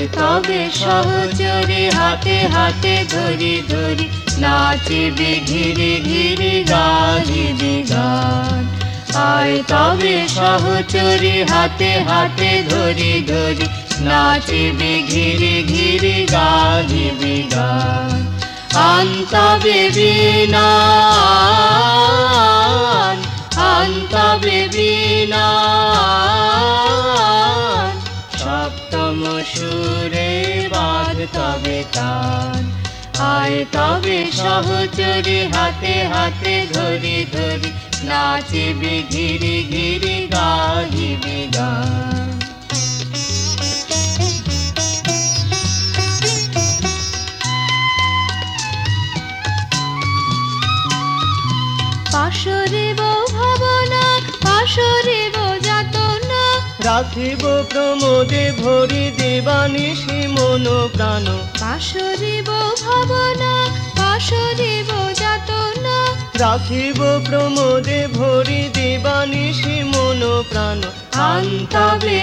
তবে সহচরে হাতে হাতে ধরি ধরি নাচিবি ঘিরি ঘিরি গাহিবি গান। আয় তবে সহচরে হাতে হাতে ধরি ধরি নাচিবি ঘিরি ঘিরি গাহিবি গান। আনতাবে বিনান আনতাবে বিনান সপ্তম সুরে বাঁধতাবে তান। আয় তবে সহচরে হাতে হাতে ধরি ধরি নাচিবি ঘিরি ঘিরি গাহিবি গান। পাশরিব ভাবনা পাশরিব যাতনা রাখিব প্রমোদে ভরি দেবানিশি মন প্রাণ। পাশরিব ভাবনা পাশরিব যাতনা রাখিব প্রমোদে ভরি দেবানিশি মন প্রাণ। আনতাবে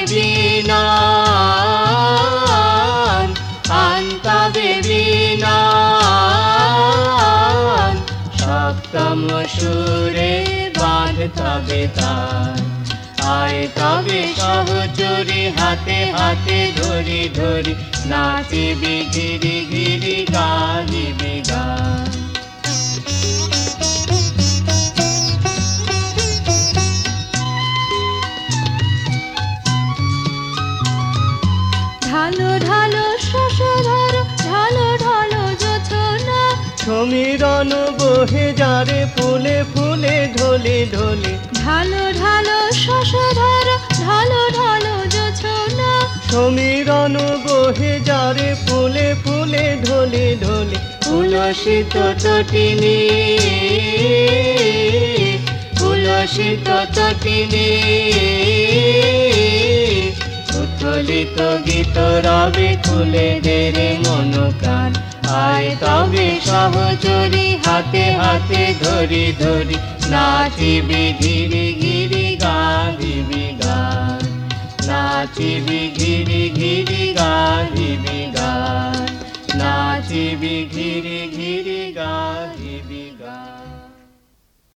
বিনান আনতাবে বিনান সপ্তম সুরে বাঁধতাবে তান। আয় তবে সহচরে হাতে হাতে ধরি ধরি নাচিবি ঘিরি ঘিরি গাহিবি গান। ঢালো ঢালো শশধর ঢালো ঢালো যোছনা সমীরণ বহে যারে ফুলে ফুলে ঢলে ঢলে। ঢালো ঢালো শশধর ঢালো ঢালো যোছনা সমীরণ বহে যারে ফুলে ফুলে ঢলে ঢলে। উলসিত তটিনী উলসিত তটিনী উত্থলিত গীত রবে খুলে দেরে মন প্রাণ। আয় তবে সহচরি হাতে হাতে ধরি ধরি নাচিবি ঘিরি ঘিরি গাহিবি গান। নাচিবি